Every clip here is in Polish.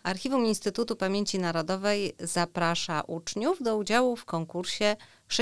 Archiwum Instytutu Pamięci Narodowej zaprasza uczniów do udziału w konkursie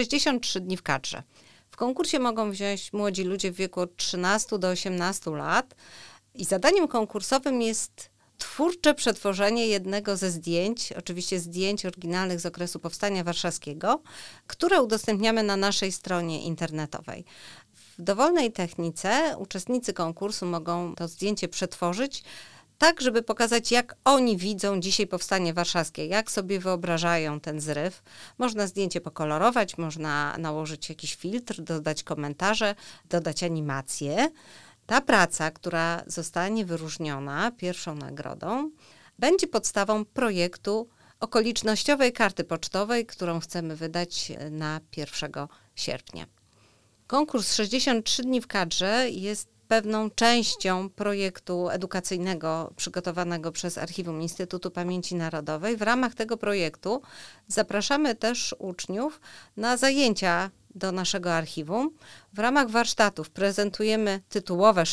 63 dni w kadrze. W konkursie mogą wziąć młodzi ludzie w wieku od 13 do 18 lat i zadaniem konkursowym jest twórcze przetworzenie jednego ze zdjęć, oczywiście zdjęć oryginalnych z okresu Powstania Warszawskiego, które udostępniamy na naszej stronie internetowej. W dowolnej technice uczestnicy konkursu mogą to zdjęcie przetworzyć tak, żeby pokazać, jak oni widzą dzisiaj Powstanie Warszawskie, jak sobie wyobrażają ten zryw. Można zdjęcie pokolorować, można nałożyć jakiś filtr, dodać komentarze, dodać animacje. Ta praca, która zostanie wyróżniona pierwszą nagrodą, będzie podstawą projektu okolicznościowej karty pocztowej, którą chcemy wydać na 1 sierpnia. Konkurs 63 dni w kadrze jest pewną częścią projektu edukacyjnego przygotowanego przez Archiwum Instytutu Pamięci Narodowej. W ramach tego projektu zapraszamy też uczniów na zajęcia do naszego archiwum. W ramach warsztatów prezentujemy tytułowe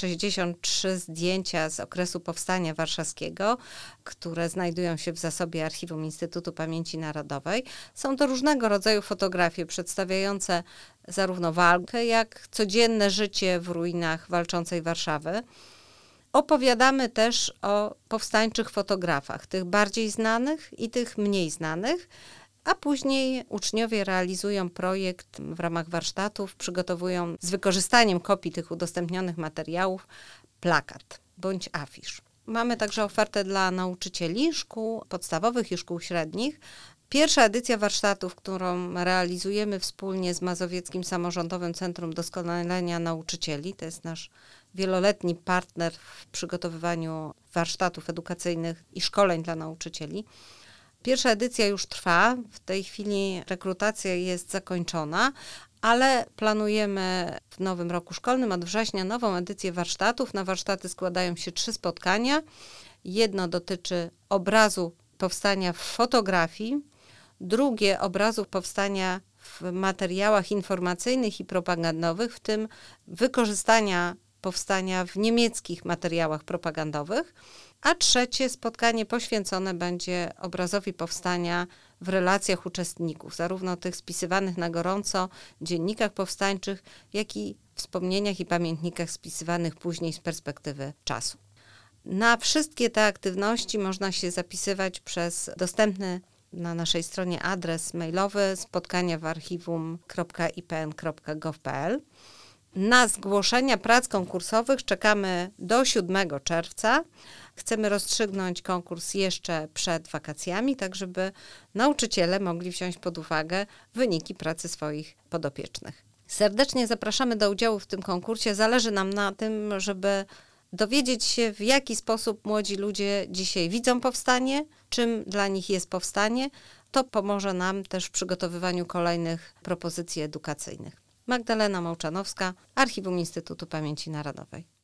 63 zdjęcia z okresu Powstania Warszawskiego, które znajdują się w zasobie Archiwum Instytutu Pamięci Narodowej. Są to różnego rodzaju fotografie przedstawiające zarówno walkę, jak codzienne życie w ruinach walczącej Warszawy. Opowiadamy też o powstańczych fotografach, tych bardziej znanych i tych mniej znanych, a później uczniowie realizują projekt w ramach warsztatów, przygotowują z wykorzystaniem kopii tych udostępnionych materiałów plakat bądź afisz. Mamy także ofertę dla nauczycieli szkół podstawowych i szkół średnich. Pierwsza edycja warsztatów, którą realizujemy wspólnie z Mazowieckim Samorządowym Centrum Doskonalenia Nauczycieli, to jest nasz wieloletni partner w przygotowywaniu warsztatów edukacyjnych i szkoleń dla nauczycieli. Pierwsza edycja już trwa, w tej chwili rekrutacja jest zakończona, ale planujemy w nowym roku szkolnym od września nową edycję warsztatów. Na warsztaty składają się 3 spotkania. Jedno dotyczy obrazu powstania w fotografii, drugie obrazu powstania w materiałach informacyjnych i propagandowych, w tym wykorzystania powstania w niemieckich materiałach propagandowych, a trzecie spotkanie poświęcone będzie obrazowi powstania w relacjach uczestników, zarówno tych spisywanych na gorąco dziennikach powstańczych, jak i wspomnieniach i pamiętnikach spisywanych później z perspektywy czasu. Na wszystkie te aktywności można się zapisywać przez dostępny na naszej stronie adres mailowy spotkania@archiwum.ipn.gov.pl. Na zgłoszenia prac konkursowych czekamy do 7 czerwca. Chcemy rozstrzygnąć konkurs jeszcze przed wakacjami, tak żeby nauczyciele mogli wziąć pod uwagę wyniki pracy swoich podopiecznych. Serdecznie zapraszamy do udziału w tym konkursie. Zależy nam na tym, żeby dowiedzieć się, w jaki sposób młodzi ludzie dzisiaj widzą powstanie, czym dla nich jest powstanie. To pomoże nam też w przygotowywaniu kolejnych propozycji edukacyjnych. Magdalena Mołczanowska, Archiwum Instytutu Pamięci Narodowej.